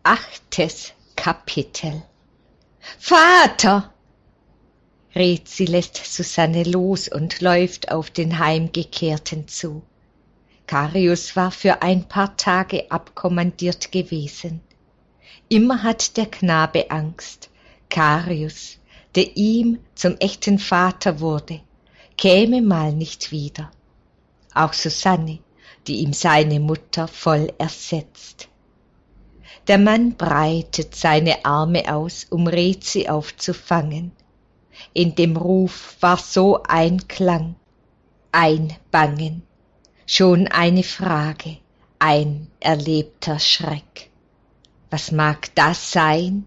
8. Kapitel. »Vater!« Rezi lässt Susanne los und läuft auf den Heimgekehrten zu. Karius war für ein paar Tage abkommandiert gewesen. Immer hat der Knabe Angst, Karius, der ihm zum echten Vater wurde, käme mal nicht wieder. Auch Susanne, die ihm seine Mutter voll ersetzt. Der Mann breitet seine Arme aus, um Rezi aufzufangen. In dem Ruf war so ein Klang, ein Bangen, schon eine Frage, ein erlebter Schreck. Was mag das sein?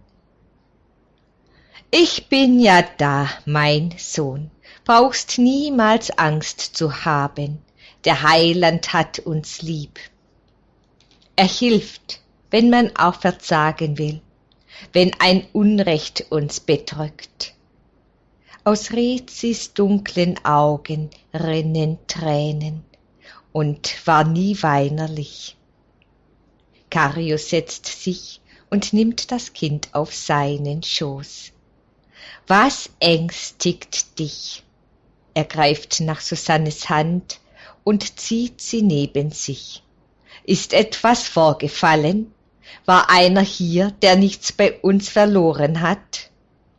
»Ich bin ja da, mein Sohn, brauchst niemals Angst zu haben, der Heiland hat uns lieb. Er hilft, wenn man auch verzagen will, wenn ein Unrecht uns bedrückt.« Aus Rezis dunklen Augen rinnen Tränen und war nie weinerlich. Karius setzt sich und nimmt das Kind auf seinen Schoß. »Was ängstigt dich?« Er greift nach Susannes Hand und zieht sie neben sich. »Ist etwas vorgefallen? War einer hier, der nichts bei uns verloren hat?«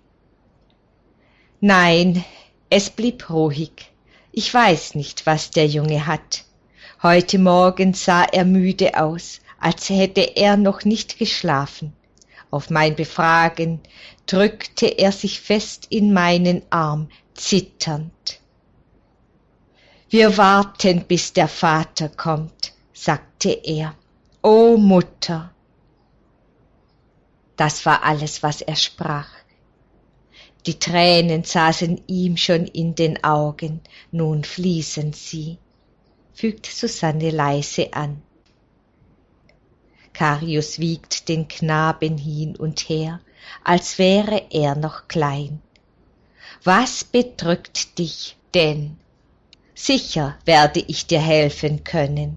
»Nein, es blieb ruhig. Ich weiß nicht, was der Junge hat. Heute Morgen sah er müde aus, als hätte er noch nicht geschlafen. Auf mein Befragen drückte er sich fest in meinen Arm, zitternd. »Wir warten, bis der Vater kommt«, sagte er. »O Mutter!« Das war alles, was er sprach. Die Tränen saßen ihm schon in den Augen, nun fließen sie, fügt Susanne leise an. Karius wiegt den Knaben hin und her, als wäre er noch klein. »Was bedrückt dich denn? Sicher werde ich dir helfen können.«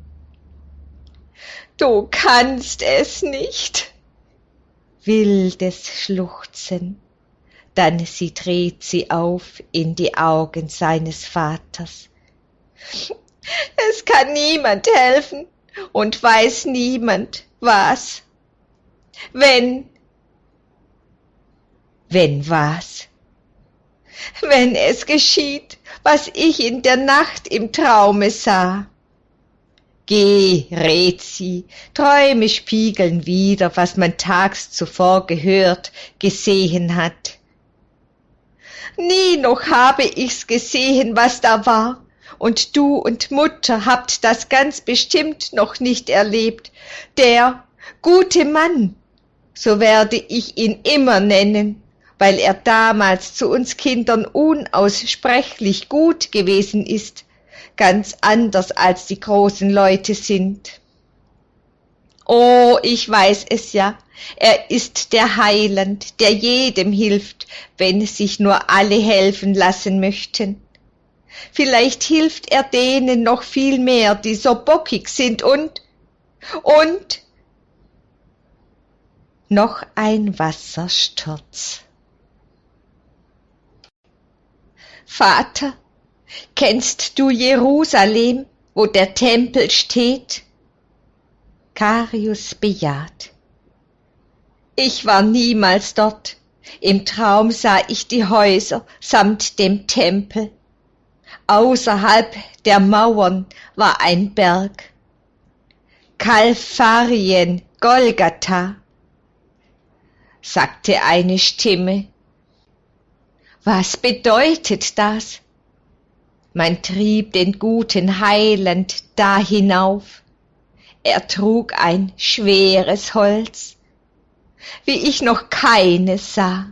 »Du kannst es nicht!« Wildes Schluchzen. Dann sieht Rezi auf in die Augen seines Vaters. »Es kann niemand helfen und weiß niemand, was. Wenn was? Wenn es geschieht, was ich in der Nacht im Traume sah. Geh, Rezi, Träume spiegeln wieder, was man tags zuvor gehört, gesehen hat. Nie noch habe ich's gesehen, was da war, und du und Mutter habt das ganz bestimmt noch nicht erlebt. Der gute Mann, so werde ich ihn immer nennen, weil er damals zu uns Kindern unaussprechlich gut gewesen ist, ganz anders als die großen Leute sind. Oh, ich weiß es ja, er ist der Heiland, der jedem hilft, wenn sich nur alle helfen lassen möchten. Vielleicht hilft er denen noch viel mehr, die so bockig sind und noch ein Wassersturz. »Vater, kennst du Jerusalem, wo der Tempel steht?« Karius bejaht. »Ich war niemals dort. Im Traum sah ich die Häuser samt dem Tempel. Außerhalb der Mauern war ein Berg. Kalvarien, Golgatha«, sagte eine Stimme. Was bedeutet das? Man trieb den guten Heiland da hinauf. Er trug ein schweres Holz, wie ich noch keines sah.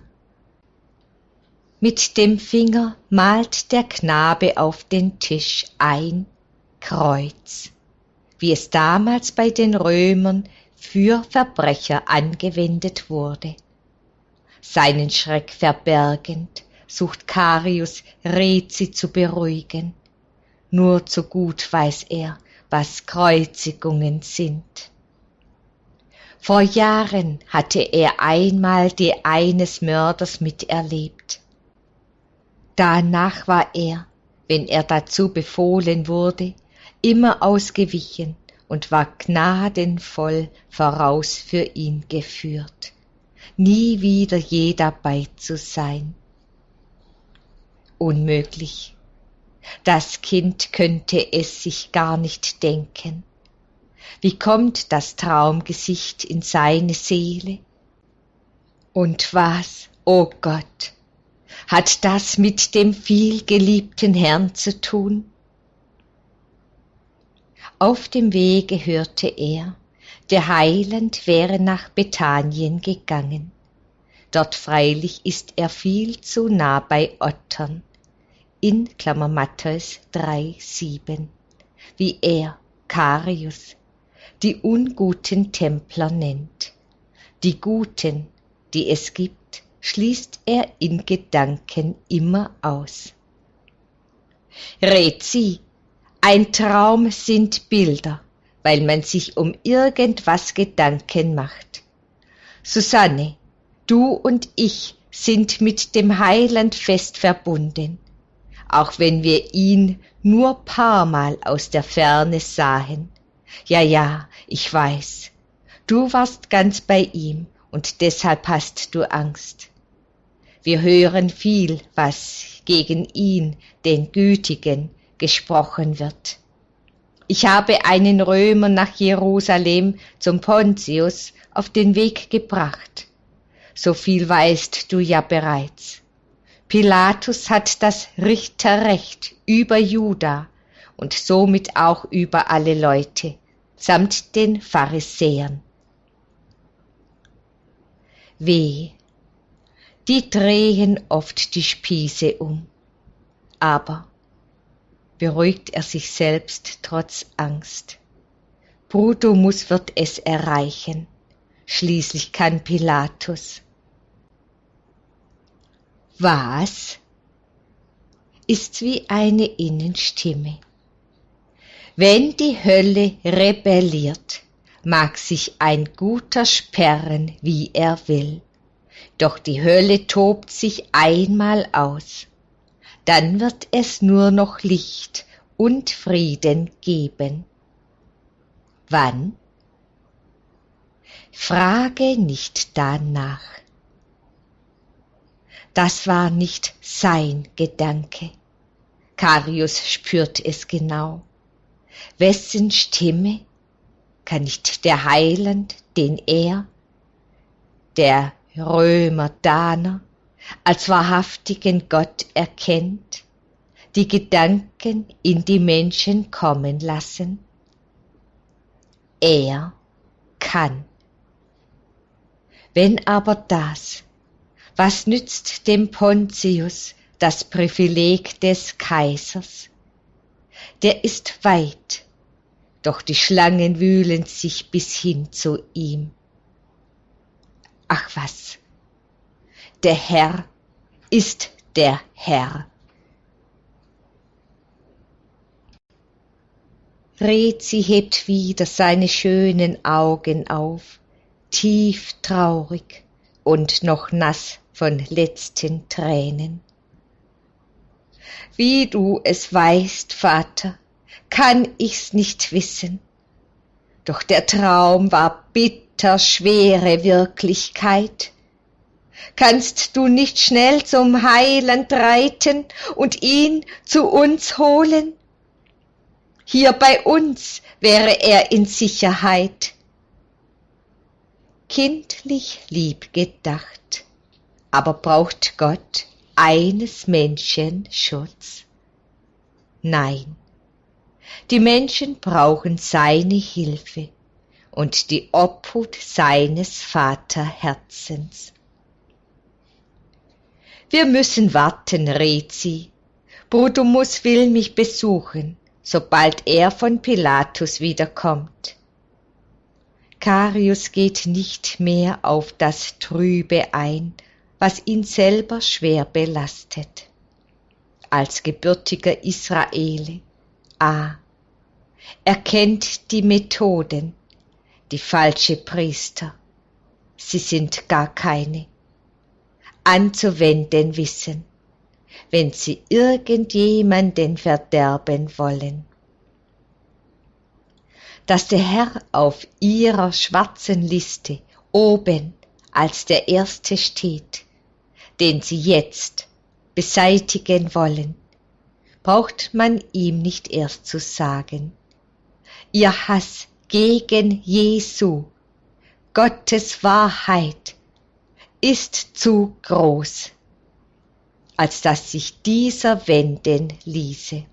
Mit dem Finger malt der Knabe auf den Tisch ein Kreuz, wie es damals bei den Römern für Verbrecher angewendet wurde. Seinen Schreck verbergend sucht Karius, Rezi zu beruhigen. Nur zu gut weiß er, was Kreuzigungen sind. Vor Jahren hatte er einmal die eines Mörders miterlebt. Danach war er, wenn er dazu befohlen wurde, immer ausgewichen und war gnadenvoll voraus für ihn geführt, nie wieder je dabei zu sein. Unmöglich. Das Kind könnte es sich gar nicht denken. Wie kommt das Traumgesicht in seine Seele? Und was, o Gott, hat das mit dem vielgeliebten Herrn zu tun? Auf dem Wege hörte er, der Heiland wäre nach Bethanien gegangen. Dort freilich ist er viel zu nah bei Ottern, in Matthäus 3,7, wie er, Karius, die unguten Templer nennt. Die Guten, die es gibt, schließt er in Gedanken immer aus. Rezi, ein Traum sind Bilder, weil man sich um irgendwas Gedanken macht. Susanne, du und ich sind mit dem Heiland fest verbunden, auch wenn wir ihn nur paarmal aus der Ferne sahen. Ja, ich weiß, du warst ganz bei ihm und deshalb hast du Angst. Wir hören viel, was gegen ihn, den Gütigen, gesprochen wird. Ich habe einen Römer nach Jerusalem zum Pontius auf den Weg gebracht. So viel weißt du ja bereits. Pilatus hat das Richterrecht über Juda und somit auch über alle Leute, samt den Pharisäern. Weh, die drehen oft die Spieße um, aber beruhigt er sich selbst trotz Angst. Brutus wird es erreichen, schließlich kann Pilatus. Was? Ist's wie eine Innenstimme. Wenn die Hölle rebelliert, mag sich ein Guter sperren, wie er will. Doch die Hölle tobt sich einmal aus. Dann wird es nur noch Licht und Frieden geben. Wann? Frage nicht danach. Das war nicht sein Gedanke. Karius spürt es genau. Wessen Stimme kann nicht der Heiland, den er, der Römer Daner, als wahrhaftigen Gott erkennt, die Gedanken in die Menschen kommen lassen? Er kann. Wenn aber das, was nützt dem Pontius das Privileg des Kaisers? Der ist weit, doch die Schlangen wühlen sich bis hin zu ihm. Ach was, der Herr ist der Herr. Rezi hebt wieder seine schönen Augen auf, tief traurig und noch nass von letzten Tränen. Wie du es weißt, Vater, kann ich's nicht wissen. Doch der Traum war bitter schwere Wirklichkeit. Kannst du nicht schnell zum Heiland reiten und ihn zu uns holen? Hier bei uns wäre er in Sicherheit. Kindlich lieb gedacht, aber braucht Gott eines Menschen Schutz? Nein, die Menschen brauchen seine Hilfe und die Obhut seines Vaterherzens. Wir müssen warten, Rezi. Brutus will mich besuchen, sobald er von Pilatus wiederkommt. Karius geht nicht mehr auf das Trübe ein, was ihn selber schwer belastet. Als gebürtiger Israele, er kennt die Methoden, die falsche Priester, sie sind gar keine, anzuwenden wissen, wenn sie irgendjemanden verderben wollen. Dass der Herr auf ihrer schwarzen Liste oben als der Erste steht, den sie jetzt beseitigen wollen, braucht man ihm nicht erst zu sagen. Ihr Hass gegen Jesu, Gottes Wahrheit, ist zu groß, als dass sich dieser wenden ließe.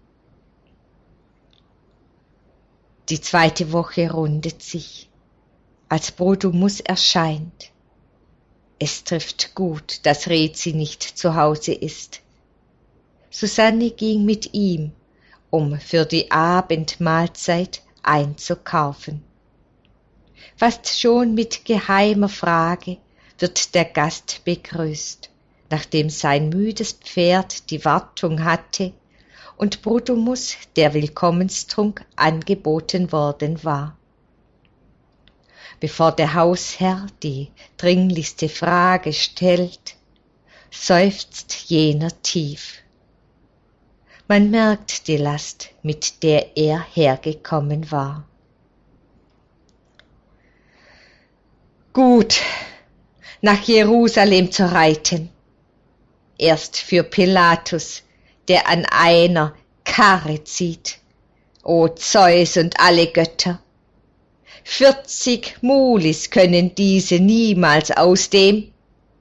Die 2. Woche rundet sich, als Bruthumus erscheint. Es trifft gut, dass Rezi nicht zu Hause ist. Susanne ging mit ihm, um für die Abendmahlzeit einzukaufen. Fast schon mit geheimer Frage wird der Gast begrüßt, nachdem sein müdes Pferd die Wartung hatte und Bruthumus der Willkommenstrunk angeboten worden war. Bevor der Hausherr die dringlichste Frage stellt, seufzt jener tief. Man merkt die Last, mit der er hergekommen war. Gut, nach Jerusalem zu reiten. Erst für Pilatus, der an einer Karre zieht. O Zeus und alle Götter! 40 Mulis können diese niemals ausdem.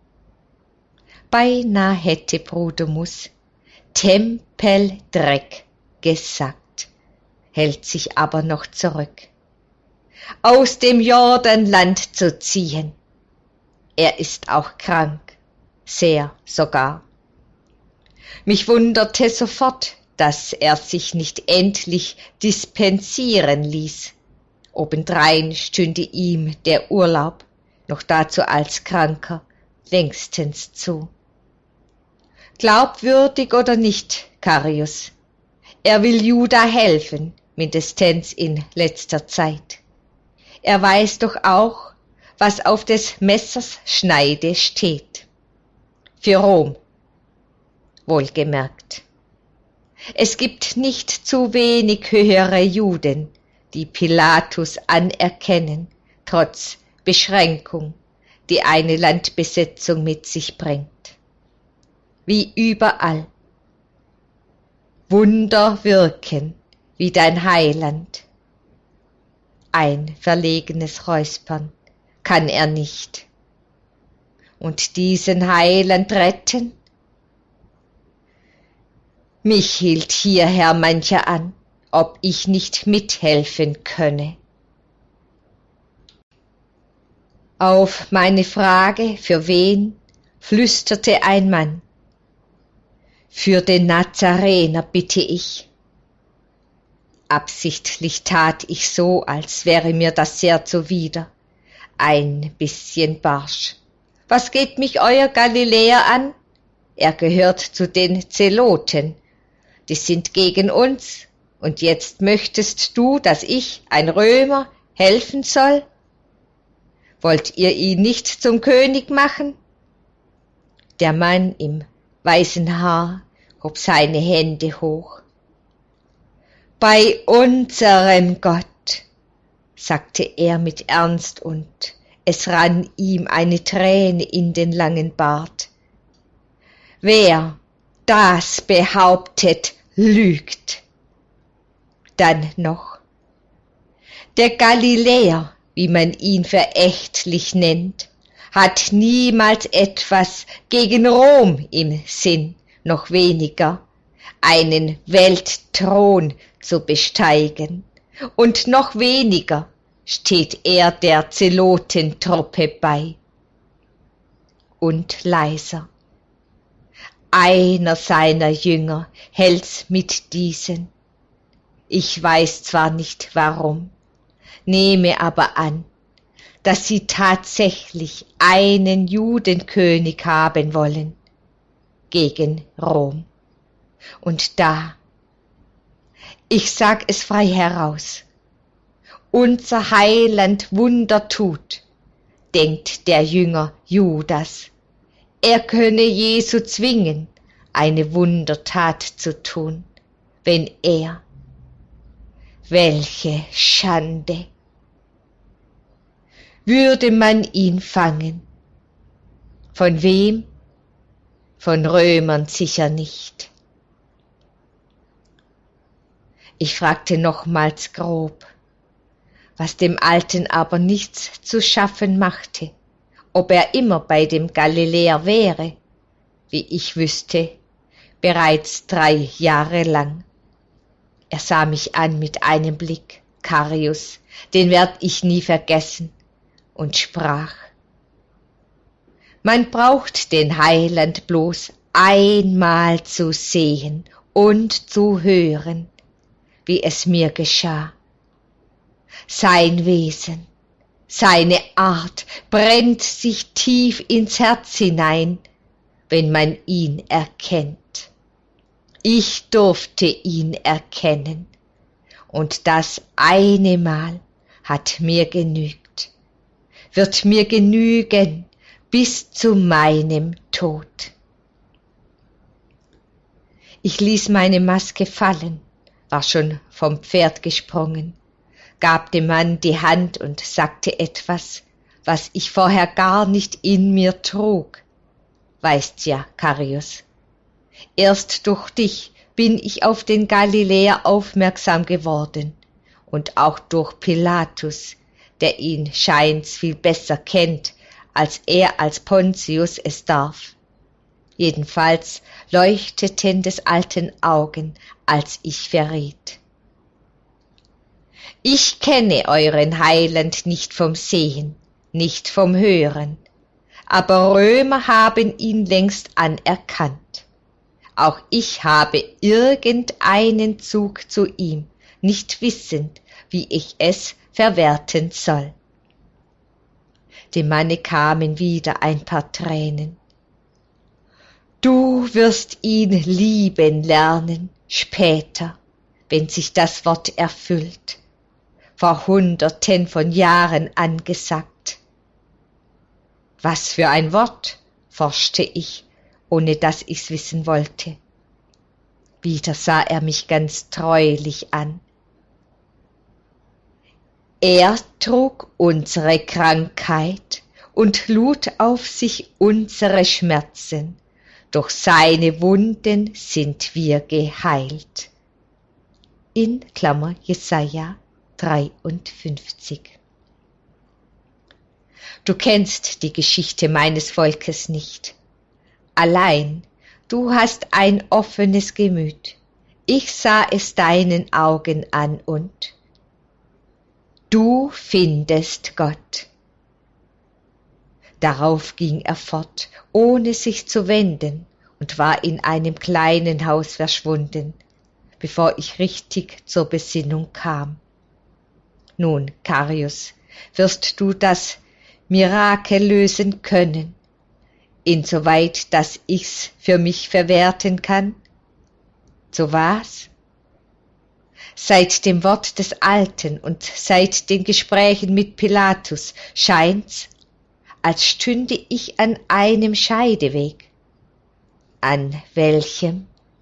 Beinah hätte Bruthumus Tempeldreck gesagt, hält sich aber noch zurück. Aus dem Jordanland zu ziehen. Er ist auch krank, sehr sogar. Mich wunderte sofort, dass er sich nicht endlich dispensieren ließ. Obendrein stünde ihm der Urlaub, noch dazu als Kranker, längstens zu. Glaubwürdig oder nicht, Carius, er will Juda helfen, mindestens in letzter Zeit. Er weiß doch auch, was auf des Messers Schneide steht. Für Rom, wohlgemerkt. Es gibt nicht zu wenig höhere Juden, die Pilatus anerkennen, trotz Beschränkung, die eine Landbesetzung mit sich bringt. Wie überall. Wunder wirken, wie dein Heiland. Ein verlegenes Räuspern kann er nicht. Und diesen Heiland retten? Mich hielt hierher mancher an, ob ich nicht mithelfen könne. Auf meine Frage, für wen, flüsterte ein Mann: Für den Nazarener bitte ich. Absichtlich tat ich so, als wäre mir das sehr zuwider. Ein bisschen barsch. Was geht mich euer Galiläer an? Er gehört zu den Zeloten. Die sind gegen uns. Und jetzt möchtest du, dass ich, ein Römer, helfen soll? Wollt ihr ihn nicht zum König machen? Der Mann im weißen Haar hob seine Hände hoch. Bei unserem Gott, sagte er mit Ernst, und es rann ihm eine Träne in den langen Bart. Wer das behauptet, lügt. Dann noch: Der Galiläer, wie man ihn verächtlich nennt, hat niemals etwas gegen Rom im Sinn, noch weniger einen Weltthron zu besteigen, und noch weniger steht er der Zelotentruppe bei. Und leiser: Einer seiner Jünger hält's mit diesen. Ich weiß zwar nicht warum, nehme aber an, dass sie tatsächlich einen Judenkönig haben wollen gegen Rom. Und da, ich sag es frei heraus, unser Heiland Wunder tut, denkt der Jünger Judas, er könne Jesu zwingen, eine Wundertat zu tun, wenn er, welche Schande, würde man ihn fangen. Von wem? Von Römern sicher nicht. Ich fragte nochmals grob, was dem Alten aber nichts zu schaffen machte, ob er immer bei dem Galiläer wäre, wie ich wüsste, bereits 3 Jahre lang. Er sah mich an mit einem Blick, Karius, den werd ich nie vergessen, und sprach: Man braucht den Heiland bloß einmal zu sehen und zu hören, wie es mir geschah. Sein Wesen, seine Art brennt sich tief ins Herz hinein, wenn man ihn erkennt. Ich durfte ihn erkennen, und das eine Mal hat mir genügt, wird mir genügen bis zu meinem Tod. Ich ließ meine Maske fallen, war schon vom Pferd gesprungen, gab dem Mann die Hand und sagte etwas, was ich vorher gar nicht in mir trug. Weißt ja, Karius, erst durch dich bin ich auf den Galiläer aufmerksam geworden und auch durch Pilatus, der ihn scheint's viel besser kennt, als er als Pontius es darf. Jedenfalls leuchteten des alten Augen, als ich verriet. Ich kenne euren Heiland nicht vom Sehen, nicht vom Hören, aber Römer haben ihn längst anerkannt. Auch ich habe irgendeinen Zug zu ihm, nicht wissend, wie ich es verwerten soll. Dem Manne kamen wieder ein paar Tränen. Du wirst ihn lieben lernen, später, wenn sich das Wort erfüllt, vor Hunderten von Jahren angesagt. Was für ein Wort, forschte ich, ohne dass ich's wissen wollte. Wieder sah er mich ganz treulich an. Er trug unsere Krankheit und lud auf sich unsere Schmerzen. Durch seine Wunden sind wir geheilt. In Klammer Jesaja 53. Du kennst die Geschichte meines Volkes nicht. Allein, du hast ein offenes Gemüt. Ich sah es deinen Augen an und du findest Gott. Darauf ging er fort, ohne sich zu wenden, und war in einem kleinen Haus verschwunden, bevor ich richtig zur Besinnung kam. Nun, Karius, wirst du das Mirakel lösen können, insoweit, dass ich's für mich verwerten kann? So was? Seit dem Wort des Alten und seit den Gesprächen mit Pilatus scheint's, als stünde ich an einem Scheideweg. An welchem?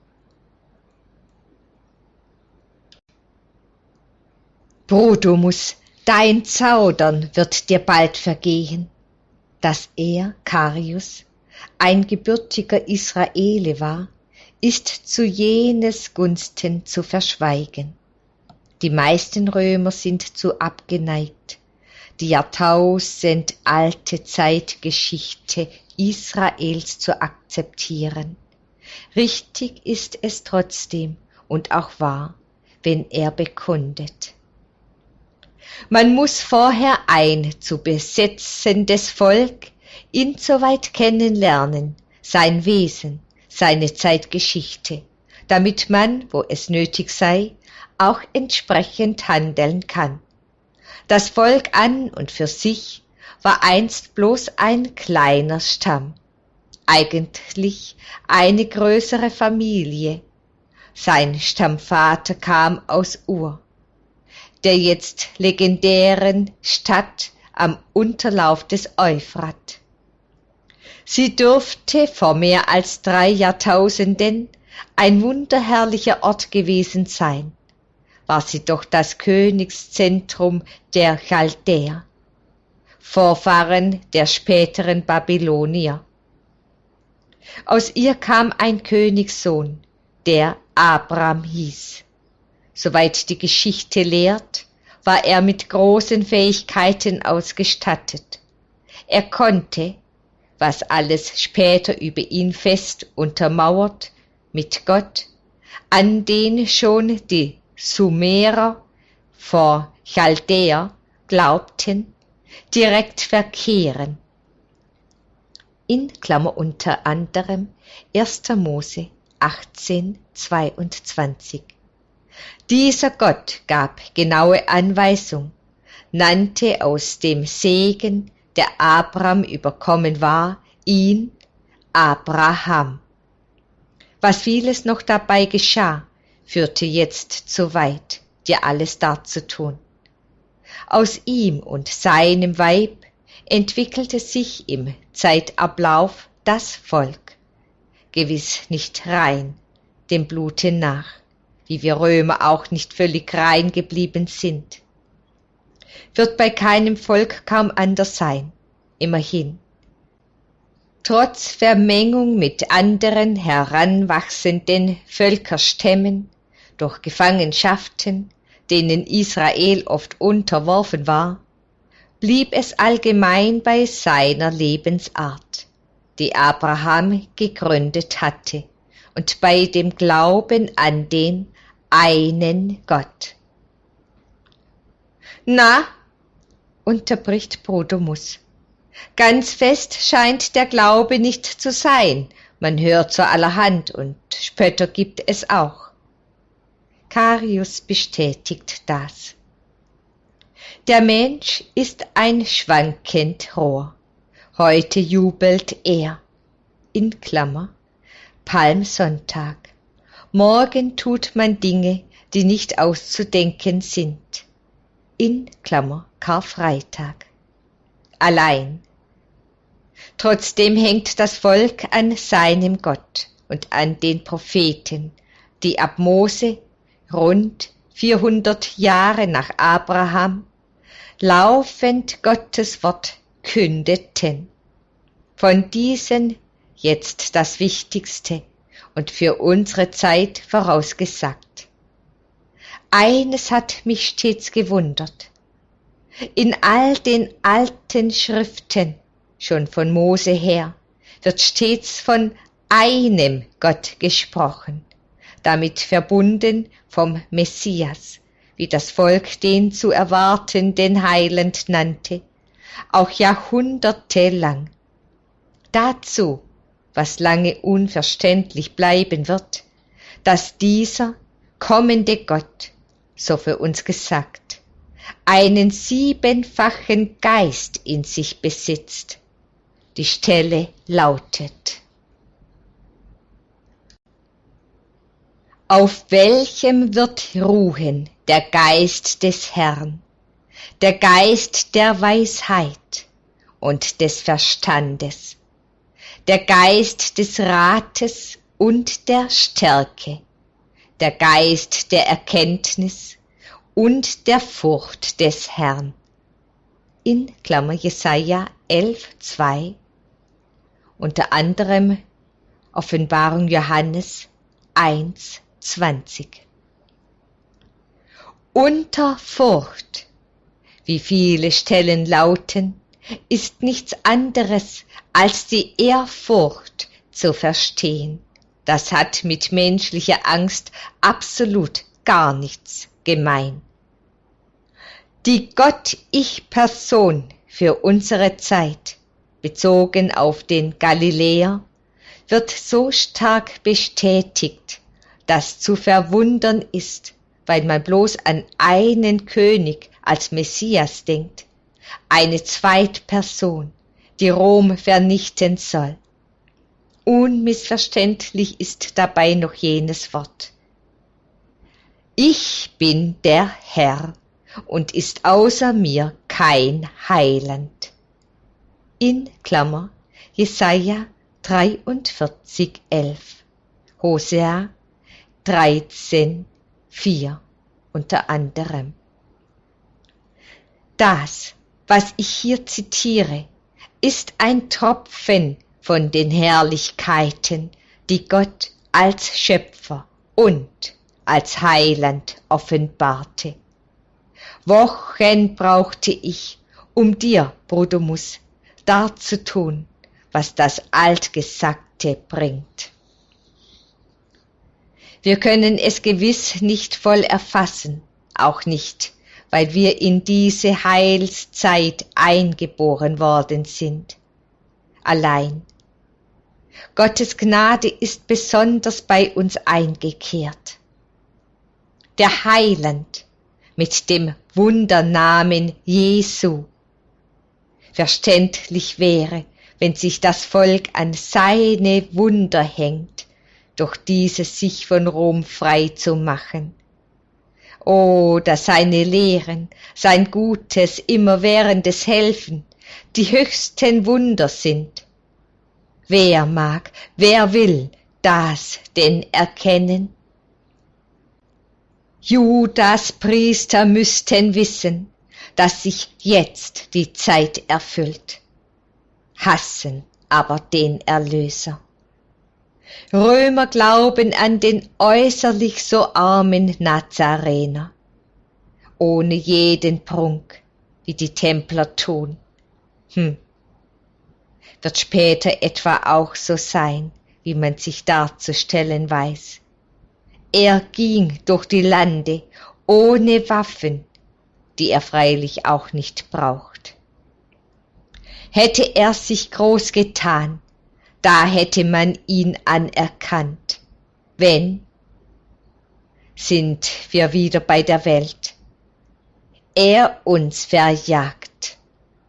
Brodomus, dein Zaudern wird dir bald vergehen. Dass er, Karius, ein gebürtiger Israele war, ist zu jenes Gunsten zu verschweigen. Die meisten Römer sind zu abgeneigt, die jahrtausendalte Zeitgeschichte Israels zu akzeptieren. Richtig ist es trotzdem und auch wahr, wenn er bekundet. Man muss vorher ein zu besetzendes Volk insoweit kennenlernen, sein Wesen, seine Zeitgeschichte, damit man, wo es nötig sei, auch entsprechend handeln kann. Das Volk an und für sich war einst bloß ein kleiner Stamm, eigentlich eine größere Familie. Sein Stammvater kam aus Ur. der jetzt legendären Stadt am Unterlauf des Euphrat. Sie dürfte vor mehr als 3 Jahrtausenden ein wunderherrlicher Ort gewesen sein, war sie doch das Königszentrum der Chaldäer, Vorfahren der späteren Babylonier. Aus ihr kam ein Königssohn, der Abram hieß. Soweit die Geschichte lehrt, war er mit großen Fähigkeiten ausgestattet. Er konnte, was alles später über ihn fest untermauert, mit Gott, an den schon die Sumerer vor Chaldäer glaubten, direkt verkehren. In Klammer unter anderem 1. Mose 18,22. Dieser Gott gab genaue Anweisung, nannte aus dem Segen, der Abram überkommen war, ihn Abraham. Was vieles noch dabei geschah, führte jetzt zu weit, dir alles darzutun. Aus ihm und seinem Weib entwickelte sich im Zeitablauf das Volk, gewiss nicht rein, dem Blute nach, wie wir Römer auch nicht völlig rein geblieben sind. Wird bei keinem Volk kaum anders sein, immerhin. Trotz Vermengung mit anderen heranwachsenden Völkerstämmen, durch Gefangenschaften, denen Israel oft unterworfen war, blieb es allgemein bei seiner Lebensart, die Abraham gegründet hatte, und bei dem Glauben an den einen Gott. Na, unterbricht Bruder Muss, ganz fest scheint der Glaube nicht zu sein, man hört so allerhand und Spötter gibt es auch. Karius bestätigt das. Der Mensch ist ein schwankend Rohr. Heute jubelt er, in Klammer, Palmsonntag. Morgen tut man Dinge, die nicht auszudenken sind, in Klammer, Karfreitag. Allein. Trotzdem hängt das Volk an seinem Gott und an den Propheten, die ab Mose rund 400 Jahre nach Abraham laufend Gottes Wort kündeten. Von diesen jetzt das Wichtigste und für unsere Zeit vorausgesagt. Eines hat mich stets gewundert. In all den alten Schriften, schon von Mose her, wird stets von einem Gott gesprochen, damit verbunden vom Messias, wie das Volk den zu erwartenden Heiland nannte, auch jahrhundertelang. Dazu, was lange unverständlich bleiben wird, dass dieser kommende Gott, so für uns gesagt, einen 7-fachen Geist in sich besitzt. Die Stelle lautet: Auf welchem wird ruhen der Geist des Herrn, der Geist der Weisheit und des Verstandes, der Geist des Rates und der Stärke, der Geist der Erkenntnis und der Furcht des Herrn. In Klammer Jesaja 11,2, unter anderem Offenbarung Johannes 1,20. Unter Furcht, wie viele Stellen lauten, ist nichts anderes als die Ehrfurcht zu verstehen. Das hat mit menschlicher Angst absolut gar nichts gemein. Die Gott-Ich-Person für unsere Zeit, bezogen auf den Galiläer, wird so stark bestätigt, dass zu verwundern ist, weil man bloß an einen König als Messias denkt, eine Zweitperson, die Rom vernichten soll. Unmissverständlich ist dabei noch jenes Wort: Ich bin der Herr und ist außer mir kein Heiland. In Klammer Jesaja 43,11, Hosea 13,4 unter anderem. Das, was ich hier zitiere, ist ein Tropfen von den Herrlichkeiten, die Gott als Schöpfer und als Heiland offenbarte. Wochen brauchte ich, um dir, Brudermus, darzutun, was das Altgesagte bringt. Wir können es gewiss nicht voll erfassen, auch nicht, weil wir in diese Heilszeit eingeboren worden sind. Allein, Gottes Gnade ist besonders bei uns eingekehrt. Der Heiland mit dem Wundernamen Jesu. Verständlich wäre, wenn sich das Volk an seine Wunder hängt, durch diese sich von Rom frei zu machen. Oh, dass seine Lehren, sein gutes, immerwährendes Helfen, die höchsten Wunder sind. Wer mag, wer will das denn erkennen? Judas Priester müssten wissen, dass sich jetzt die Zeit erfüllt, hassen aber den Erlöser. Römer glauben an den äußerlich so armen Nazarener, ohne jeden Prunk, wie die Templer tun. Wird später etwa auch so sein, wie man sich darzustellen weiß. Er ging durch die Lande ohne Waffen, die er freilich auch nicht braucht. Hätte er sich groß getan, da hätte man ihn anerkannt. Wenn, sind wir wieder bei der Welt, er uns verjagt.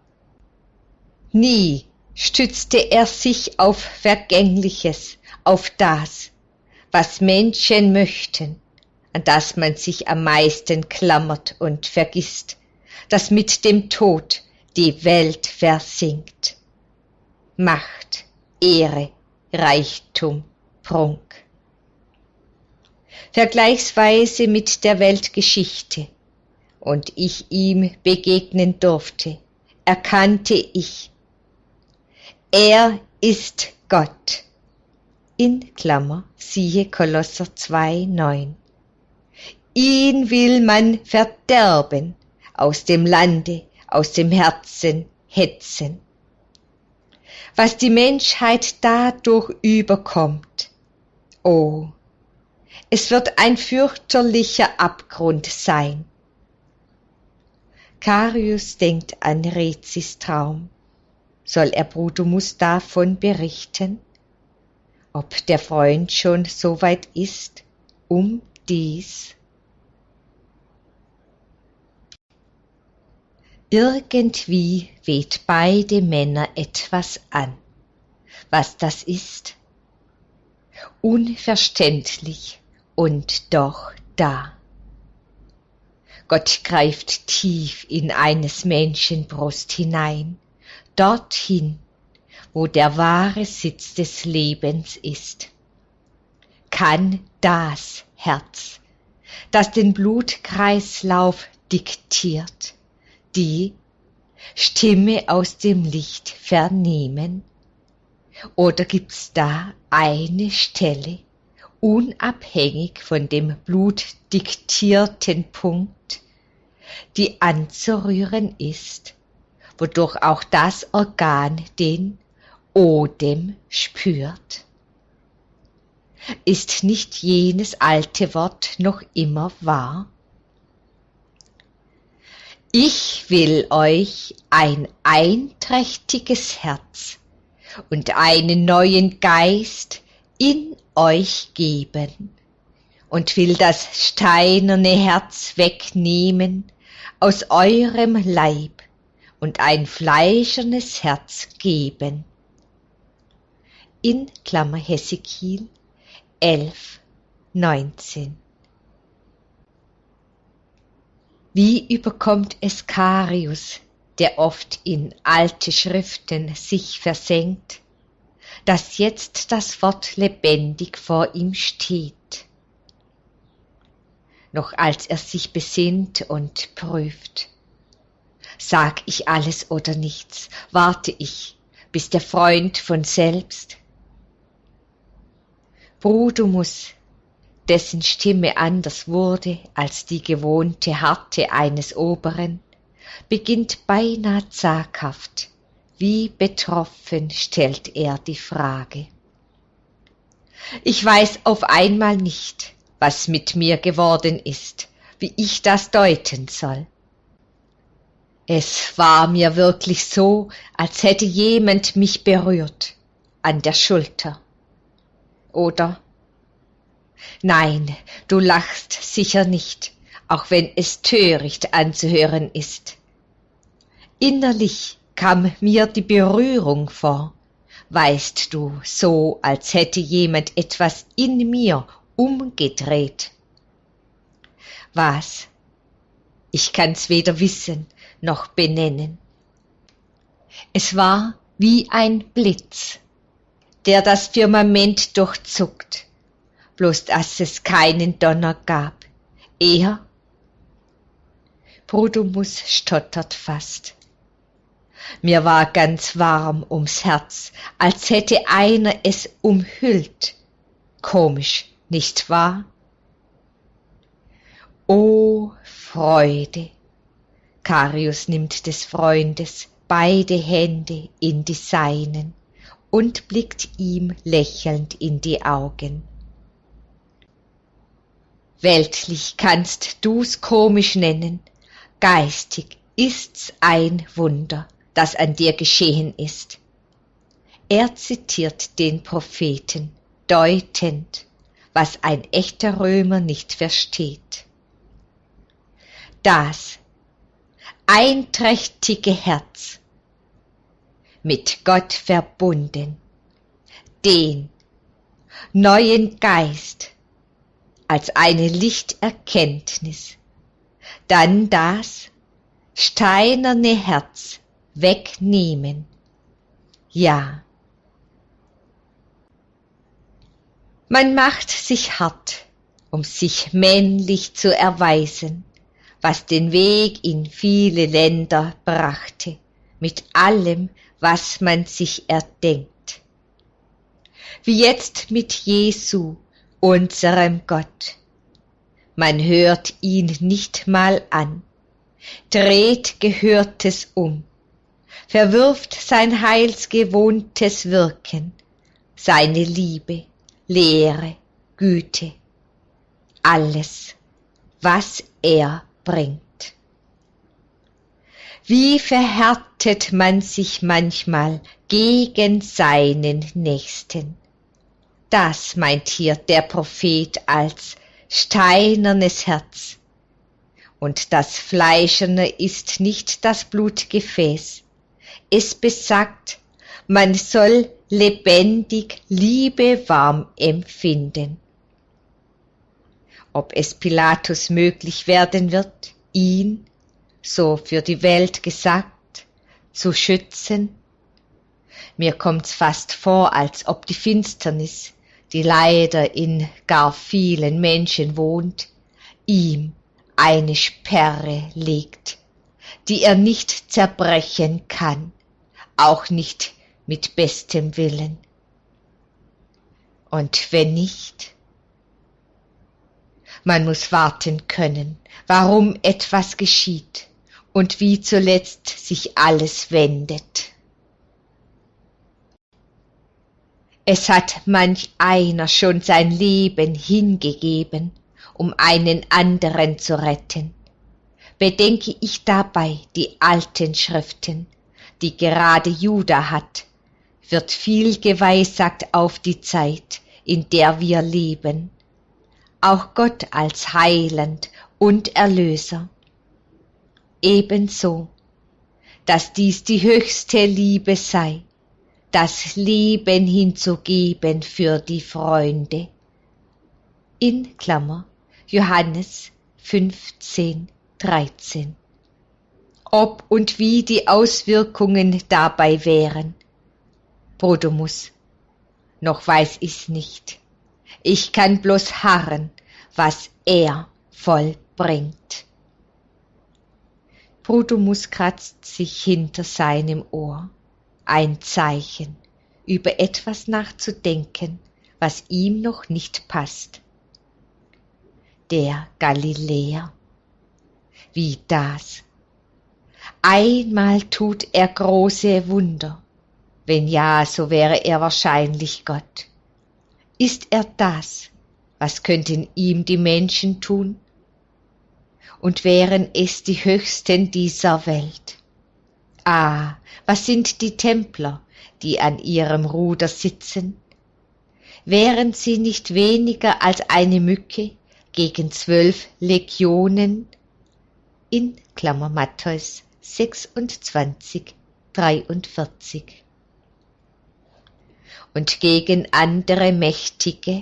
Nie stützte er sich auf Vergängliches, auf das, was Menschen möchten, an das man sich am meisten klammert und vergisst, das mit dem Tod die Welt versinkt. Macht, Ehre, Reichtum, Prunk. Vergleichsweise mit der Weltgeschichte, und ich ihm begegnen durfte, erkannte ich, er ist Gott. In Klammer, siehe Kolosser 2,9. Ihn will man verderben, aus dem Lande, aus dem Herzen hetzen. Was die Menschheit dadurch überkommt, oh, es wird ein fürchterlicher Abgrund sein. Karius denkt an Rezis Traum. Soll er Brudermus davon berichten? Ob der Freund schon so weit ist, um dies? Irgendwie weht beide Männer etwas an. Was das ist? Unverständlich und doch da. Gott greift tief in eines Menschen Brust hinein, dorthin, wo der wahre Sitz des Lebens ist. Kann das Herz, das den Blutkreislauf diktiert, die Stimme aus dem Licht vernehmen? Oder gibt's da eine Stelle, unabhängig von dem blutdiktierten Punkt, die anzurühren ist, wodurch auch das Organ den Odem spürt? Ist nicht jenes alte Wort noch immer wahr? Ich will euch ein einträchtiges Herz und einen neuen Geist in euch geben und will das steinerne Herz wegnehmen aus eurem Leib und ein fleischernes Herz geben. In Klammer Hesekiel 11,19. Wie überkommt es Karius, der oft in alte Schriften sich versenkt, dass jetzt das Wort lebendig vor ihm steht? Noch als er sich besinnt und prüft, sag ich alles oder nichts, warte ich, bis der Freund von selbst? Brudumus, dessen Stimme anders wurde als die gewohnte harte eines Oberen, beginnt beinah zaghaft, wie betroffen stellt er die Frage. Ich weiß auf einmal nicht, was mit mir geworden ist, wie ich das deuten soll. Es war mir wirklich so, als hätte jemand mich berührt an der Schulter. Oder? Nein, du lachst sicher nicht, auch wenn es töricht anzuhören ist. Innerlich kam mir die Berührung vor, weißt du, so als hätte jemand etwas in mir umgedreht. Was? Ich kann's weder wissen noch benennen. Es war wie ein Blitz, der das Firmament durchzuckt, bloß dass es keinen Donner gab, eher. Brudumus stottert fast. Mir war ganz warm ums Herz, als hätte einer es umhüllt. Komisch, nicht wahr? O Freude! Karius nimmt des Freundes beide Hände in die seinen und blickt ihm lächelnd in die Augen. Weltlich kannst du's komisch nennen, geistig ist's ein Wunder, das an dir geschehen ist. Er zitiert den Propheten, deutend, was ein echter Römer nicht versteht. Das einträchtige Herz, mit Gott verbunden, den neuen Geist als eine Lichterkenntnis, dann das steinerne Herz wegnehmen. Ja. Man macht sich hart, um sich männlich zu erweisen, was den Weg in viele Länder brachte, mit allem, was man sich erdenkt. Wie jetzt mit Jesu, unserem Gott. Man hört ihn nicht mal an, dreht Gehörtes um, verwirft sein heilsgewohntes Wirken, seine Liebe, Lehre, Güte, alles, was er bringt. Wie verhärtet man sich manchmal gegen seinen Nächsten. Das meint hier der Prophet als steinernes Herz. Und das Fleischerne ist nicht das Blutgefäß. Es besagt, man soll lebendig Liebe warm empfinden. Ob es Pilatus möglich werden wird, ihn, so für die Welt gesagt, zu schützen? Mir kommt's fast vor, als ob die Finsternis, die leider in gar vielen Menschen wohnt, ihm eine Sperre legt, die er nicht zerbrechen kann, auch nicht mit bestem Willen. Und wenn nicht? Man muss warten können, warum etwas geschieht und wie zuletzt sich alles wendet. Es hat manch einer schon sein Leben hingegeben, um einen anderen zu retten. Bedenke ich dabei die alten Schriften, die gerade Juda hat, wird viel geweissagt auf die Zeit, in der wir leben, auch Gott als Heiland und Erlöser. Ebenso, dass dies die höchste Liebe sei, das Leben hinzugeben für die Freunde. In Klammer Johannes 15, 13. Ob und wie die Auswirkungen dabei wären. Bruttomus: noch weiß ich's nicht. Ich kann bloß harren, was er vollbringt. Bruttomus kratzt sich hinter seinem Ohr. Ein Zeichen, über etwas nachzudenken, was ihm noch nicht passt. Der Galiläer. Wie das? Einmal tut er große Wunder. Wenn ja, so wäre er wahrscheinlich Gott. Ist er das? Was könnten ihm die Menschen tun? Und wären es die Höchsten dieser Welt? Ah, was sind die Templer, die an ihrem Ruder sitzen? Wären sie nicht weniger als eine Mücke gegen 12 Legionen? In Klammer Matthäus 26, 43. Und gegen andere Mächtige?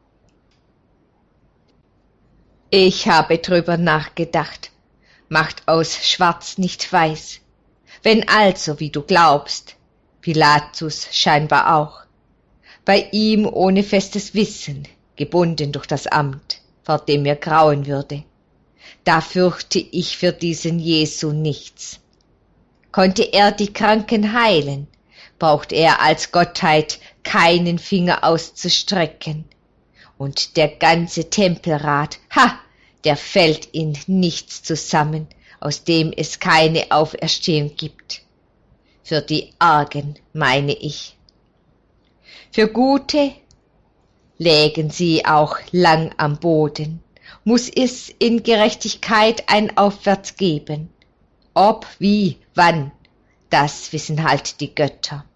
Ich habe drüber nachgedacht. Macht aus Schwarz nicht weiß. Wenn also, wie du glaubst, Pilatus scheinbar auch, bei ihm ohne festes Wissen, gebunden durch das Amt, vor dem mir grauen würde, da fürchte ich für diesen Jesu nichts. Konnte er die Kranken heilen, braucht er als Gottheit keinen Finger auszustrecken. Und der ganze Tempelrat, der fällt in nichts zusammen, aus dem es keine Auferstehung gibt. Für die Argen, meine ich. Für Gute lägen sie auch lang am Boden, muss es in Gerechtigkeit ein Aufwärts geben. Ob, wie, wann, das wissen halt die Götter.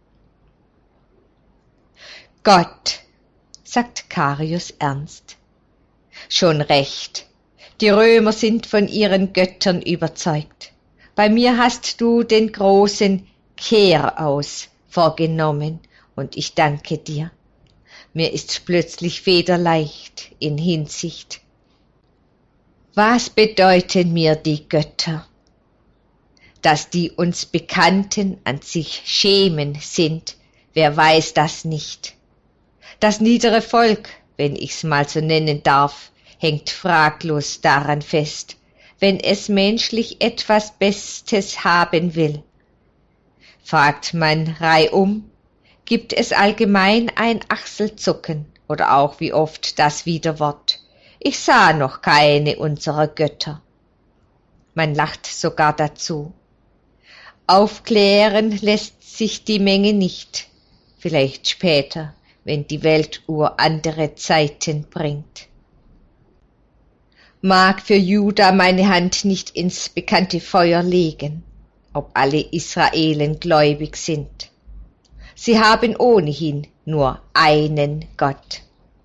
Gott, sagt Carius ernst. Schon recht, die Römer sind von ihren Göttern überzeugt. Bei mir hast du den großen Kehraus vorgenommen, und ich danke dir. Mir ist plötzlich federleicht in Hinsicht. Was bedeuten mir die Götter? Dass die uns Bekannten an sich schämen sind, wer weiß das nicht. Das niedere Volk, wenn ich's mal so nennen darf, hängt fraglos daran fest, wenn es menschlich etwas Bestes haben will. Fragt man reihum, gibt es allgemein ein Achselzucken oder auch wie oft das Widerwort. Ich sah noch keine unserer Götter. Man lacht sogar dazu. Aufklären lässt sich die Menge nicht, vielleicht später, wenn die Weltuhr andere Zeiten bringt. Mag für Juda meine Hand nicht ins bekannte Feuer legen, ob alle Israelen gläubig sind. Sie haben ohnehin nur einen Gott.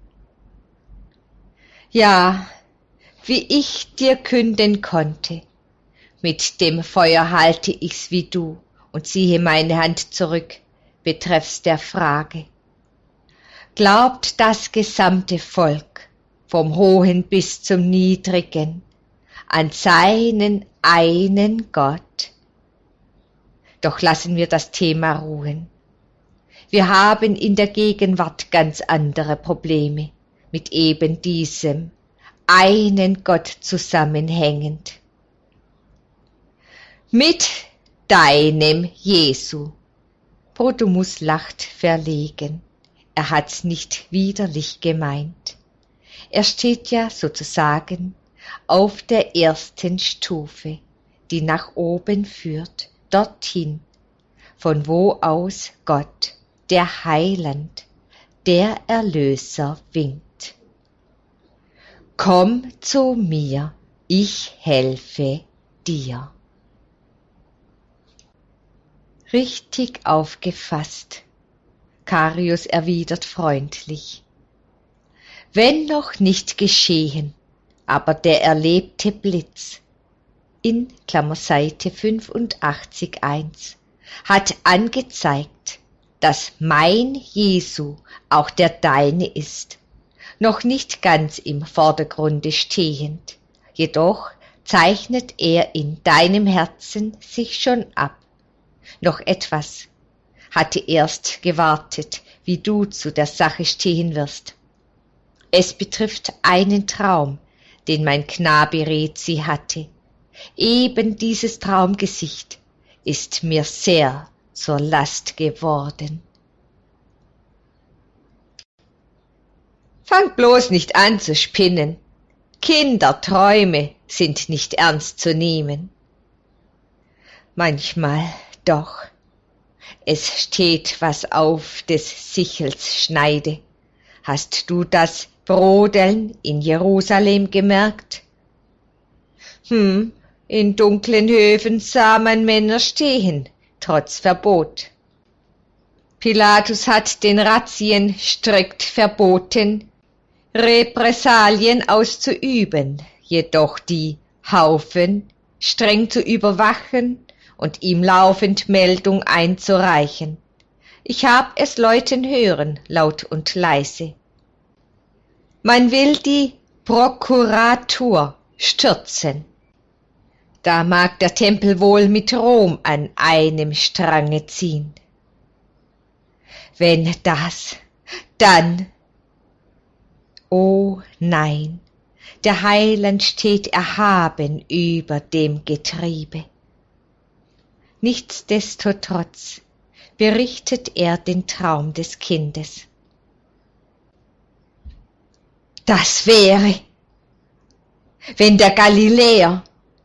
Ja, wie ich dir künden konnte, mit dem Feuer halte ich's wie du und ziehe meine Hand zurück, betreffs der Frage. Glaubt das gesamte Volk, vom Hohen bis zum Niedrigen, an seinen einen Gott? Doch lassen wir das Thema ruhen. Wir haben in der Gegenwart ganz andere Probleme, mit eben diesem einen Gott zusammenhängend. Mit deinem Jesu. Bruttomus lacht verlegen. Er hat's nicht widerlich gemeint. Er steht ja sozusagen auf der ersten Stufe, die nach oben führt, dorthin, von wo aus Gott, der Heiland, der Erlöser winkt. Komm zu mir, ich helfe dir. Richtig aufgefasst. Carius erwidert freundlich. Wenn noch nicht geschehen, aber der erlebte Blitz, in Seite 85,1, hat angezeigt, dass mein Jesu auch der deine ist, noch nicht ganz im Vordergrunde stehend, jedoch zeichnet er in deinem Herzen sich schon ab. Noch etwas hatte erst gewartet, wie du zu der Sache stehen wirst. Es betrifft einen Traum, den mein Knabe Rezi hatte. Eben dieses Traumgesicht ist mir sehr zur Last geworden. Fang bloß nicht an zu spinnen. Kinderträume sind nicht ernst zu nehmen. Manchmal doch. Es steht was auf des Sichels Schneide. Hast du das Brodeln in Jerusalem gemerkt? In dunklen Höfen sah man Männer stehen, trotz Verbot. Pilatus hat den Razzien strikt verboten, Repressalien auszuüben, jedoch die Haufen streng zu überwachen und ihm laufend Meldung einzureichen. Ich hab es läuten hören, laut und leise. Man will die Prokuratur stürzen. Da mag der Tempel wohl mit Rom an einem Strange ziehen. Wenn das, dann, oh nein, der Heiland steht erhaben über dem Getriebe. Nichtsdestotrotz berichtet er den Traum des Kindes. Das wäre, wenn der Galiläer.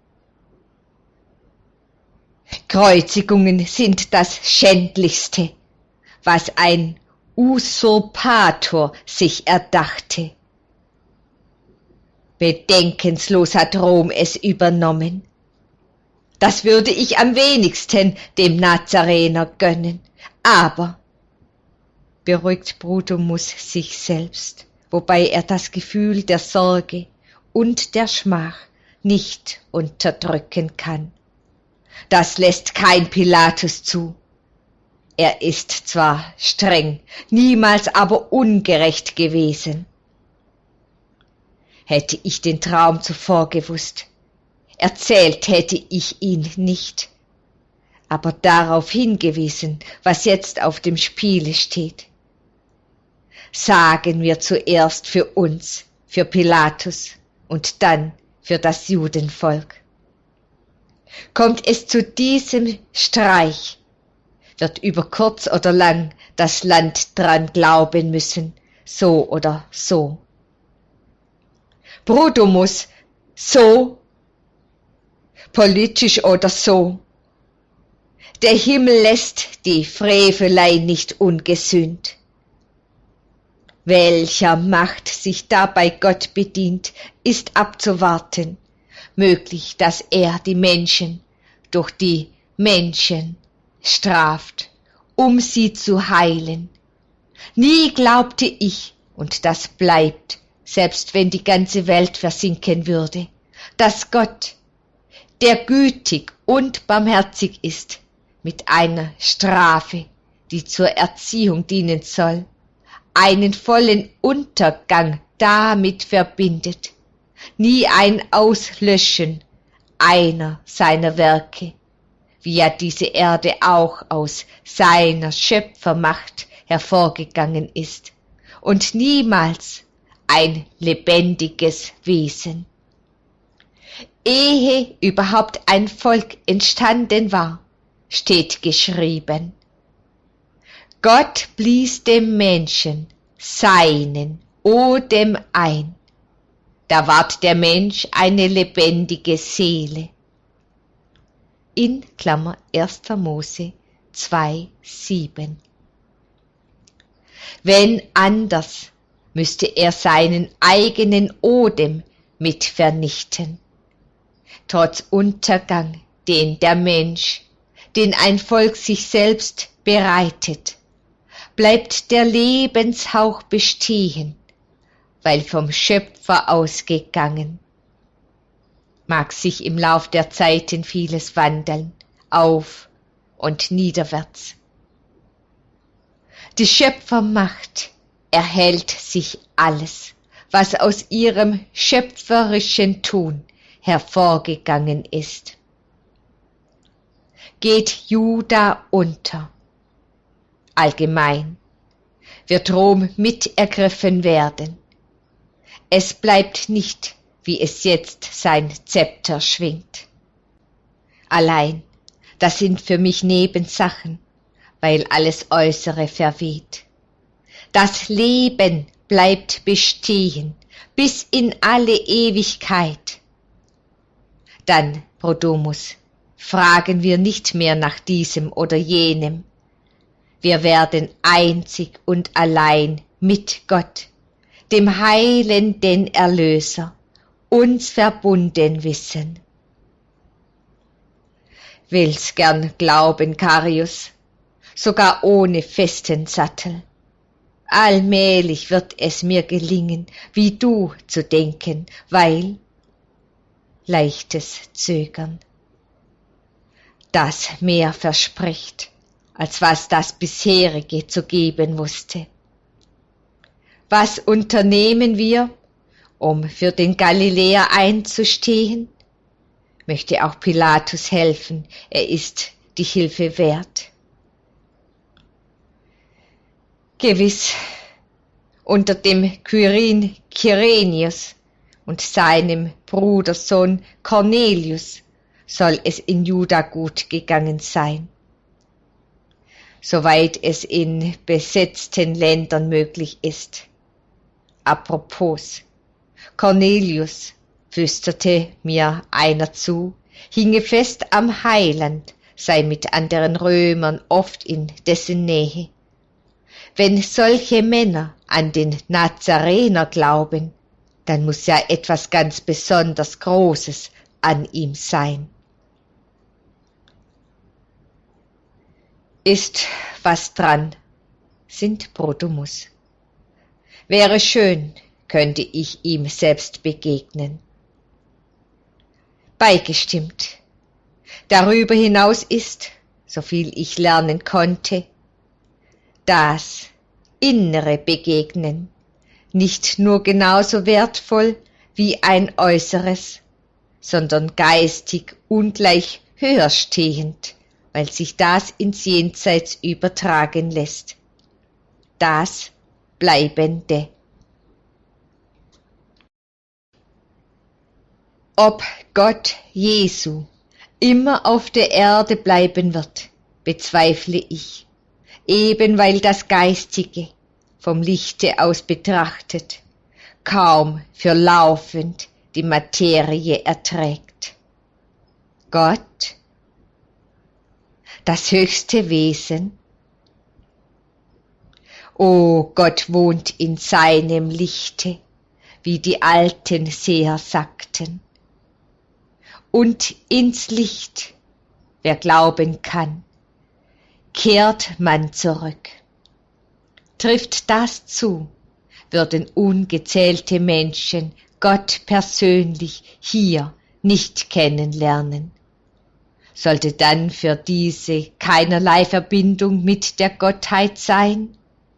Kreuzigungen sind das Schändlichste, was ein Usurpator sich erdachte. Bedenkenslos hat Rom es übernommen. Das würde ich am wenigsten dem Nazarener gönnen. Aber, beruhigt Brutus sich selbst, wobei er das Gefühl der Sorge und der Schmach nicht unterdrücken kann. Das lässt kein Pilatus zu. Er ist zwar streng, niemals aber ungerecht gewesen. Hätte ich den Traum zuvor gewusst, erzählt hätte ich ihn nicht, aber darauf hingewiesen, was jetzt auf dem Spiele steht. Sagen wir zuerst für uns, für Pilatus und dann für das Judenvolk. Kommt es zu diesem Streich, wird über kurz oder lang das Land dran glauben müssen, so oder so. Brutus, so, politisch oder so. Der Himmel lässt die Frevelei nicht ungesühnt. Welcher Macht sich dabei Gott bedient, ist abzuwarten. Möglich, dass er die Menschen durch die Menschen straft, um sie zu heilen. Nie glaubte ich, und das bleibt, selbst wenn die ganze Welt versinken würde, dass Gott, der gütig und barmherzig ist, mit einer Strafe, die zur Erziehung dienen soll, einen vollen Untergang damit verbindet, nie ein Auslöschen einer seiner Werke, wie ja diese Erde auch aus seiner Schöpfermacht hervorgegangen ist und niemals ein lebendiges Wesen. Ehe überhaupt ein Volk entstanden war, steht geschrieben: Gott blies dem Menschen seinen Odem ein, da ward der Mensch eine lebendige Seele. In Klammer 1. Mose 2,7. Wenn anders, müsste er seinen eigenen Odem mit vernichten. Trotz Untergang, den der Mensch, den ein Volk sich selbst bereitet, bleibt der Lebenshauch bestehen, weil vom Schöpfer ausgegangen. Mag sich im Lauf der Zeiten vieles wandeln, auf und niederwärts. Die Schöpfermacht erhält sich alles, was aus ihrem schöpferischen Tun hervorgegangen ist. Geht Juda unter, allgemein, wird Rom mitergriffen werden. Es bleibt nicht, wie es jetzt sein Zepter schwingt. Allein, das sind für mich Nebensachen, weil alles Äußere verweht. Das Leben bleibt bestehen bis in alle Ewigkeit. Dann, Brodomus, fragen wir nicht mehr nach diesem oder jenem. Wir werden einzig und allein mit Gott, dem heilenden Erlöser, uns verbunden wissen. Will's gern glauben, Carius, sogar ohne festen Sattel. Allmählich wird es mir gelingen, wie du zu denken, weil leichtes Zögern, das mehr verspricht, als was das bisherige zu geben wusste. Was unternehmen wir, um für den Galiläer einzustehen? Möchte auch Pilatus helfen, er ist die Hilfe wert. Gewiss, unter dem Quirin Kyrenius und seinem Brudersohn Cornelius soll es in Juda gut gegangen sein, soweit es in besetzten Ländern möglich ist. Apropos, Cornelius, flüsterte mir einer zu, hinge fest am Heiland, sei mit anderen Römern oft in dessen Nähe. Wenn solche Männer an den Nazarener glauben, dann muss ja etwas ganz besonders Großes an ihm sein. Ist was dran, sind Brodomus. Wäre schön, könnte ich ihm selbst begegnen. Beigestimmt. Darüber hinaus ist, soviel ich lernen konnte, das innere Begegnen nicht nur genauso wertvoll wie ein äußeres, sondern geistig ungleich höher stehend, weil sich das ins Jenseits übertragen lässt. Das Bleibende. Ob Gott Jesu immer auf der Erde bleiben wird, bezweifle ich, eben weil das Geistige, vom Lichte aus betrachtet, kaum für laufend die Materie erträgt. Gott, das höchste Wesen, o Gott wohnt in seinem Lichte, wie die alten Seher sagten. Und ins Licht, wer glauben kann, kehrt man zurück. Trifft das zu, würden ungezählte Menschen Gott persönlich hier nicht kennenlernen. Sollte dann für diese keinerlei Verbindung mit der Gottheit sein?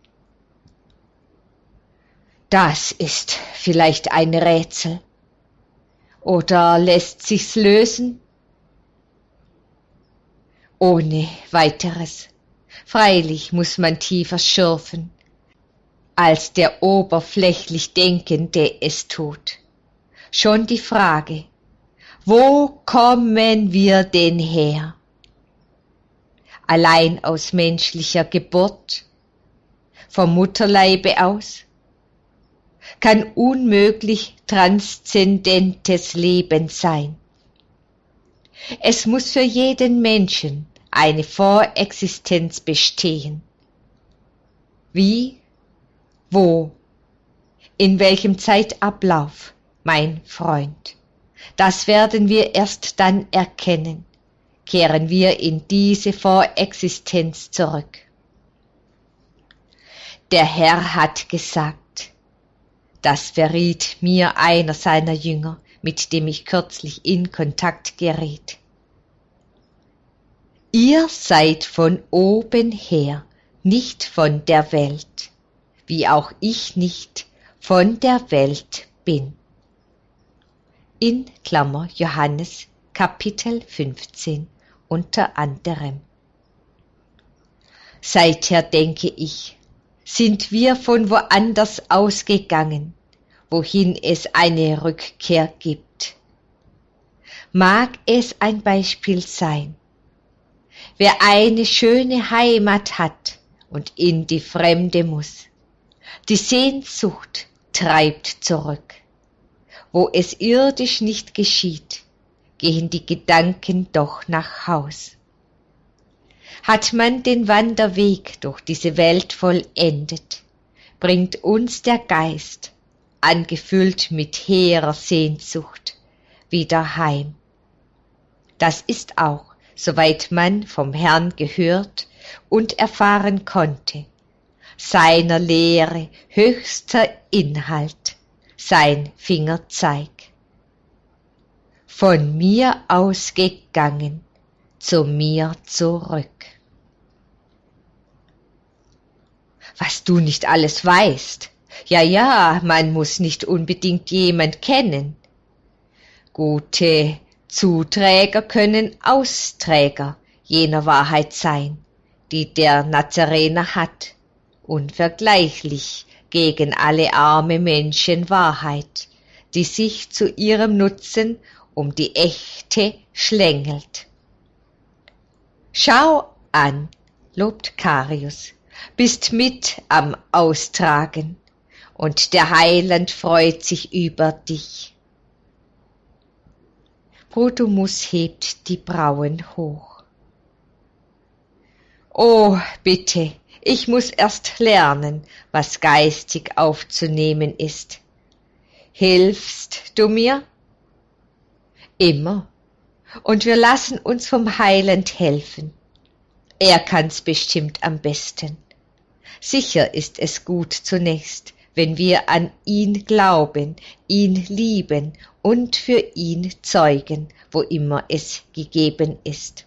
Das ist vielleicht ein Rätsel. Oder lässt sich's lösen? Ohne weiteres. Freilich muss man tiefer schürfen, als der oberflächlich Denkende es tut. Schon die Frage, wo kommen wir denn her? Allein aus menschlicher Geburt? Vom Mutterleibe aus? Kann unmöglich transzendentes Leben sein. Es muss für jeden Menschen eine Vorexistenz bestehen. Wie? Wo? In welchem Zeitablauf, mein Freund? Das werden wir erst dann erkennen, kehren wir in diese Vorexistenz zurück. Der Herr hat gesagt, das verriet mir einer seiner Jünger, mit dem ich kürzlich in Kontakt geriet. Ihr seid von oben her, nicht von der Welt, wie auch ich nicht von der Welt bin. in Klammer Johannes Kapitel 15 unter anderem. Seither denke ich, sind wir von woanders ausgegangen, wohin es eine Rückkehr gibt. Mag es ein Beispiel sein. Wer eine schöne Heimat hat und in die Fremde muss, die Sehnsucht treibt zurück. Wo es irdisch nicht geschieht, gehen die Gedanken doch nach Haus. Hat man den Wanderweg durch diese Welt vollendet, bringt uns der Geist, angefüllt mit hehrer Sehnsucht, wieder heim. Das ist auch, soweit man vom Herrn gehört und erfahren konnte, seiner Lehre höchster Inhalt, sein Fingerzeig. Von mir ausgegangen, zu mir zurück. Was du nicht alles weißt. Ja, man muss nicht unbedingt jemand kennen. Gute Zuträger können Austräger jener Wahrheit sein, die der Nazarener hat, unvergleichlich gegen alle arme Menschen Wahrheit, die sich zu ihrem Nutzen um die echte schlängelt. Schau an, lobt Karius, bist mit am Austragen, und der Heiland freut sich über dich. Bruttimus hebt die Brauen hoch. Oh, bitte, ich muß erst lernen, was geistig aufzunehmen ist. Hilfst du mir? Immer. Und wir lassen uns vom Heiland helfen. Er kann's bestimmt am besten. Sicher ist es gut zunächst, wenn wir an ihn glauben, ihn lieben und für ihn zeugen, wo immer es gegeben ist.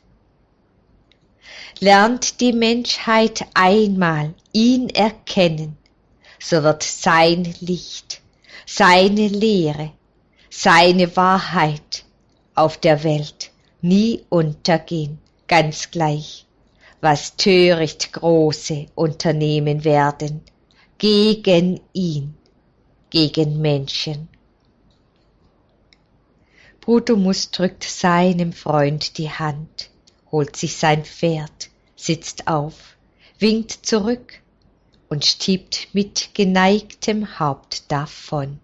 Lernt die Menschheit einmal ihn erkennen, so wird sein Licht, seine Lehre, seine Wahrheit auf der Welt nie untergehen, ganz gleich, was töricht Große unternehmen werden, gegen ihn, gegen Menschen. Bruttimus drückt seinem Freund die Hand, holt sich sein Pferd, sitzt auf, winkt zurück und stiebt mit geneigtem Haupt davon.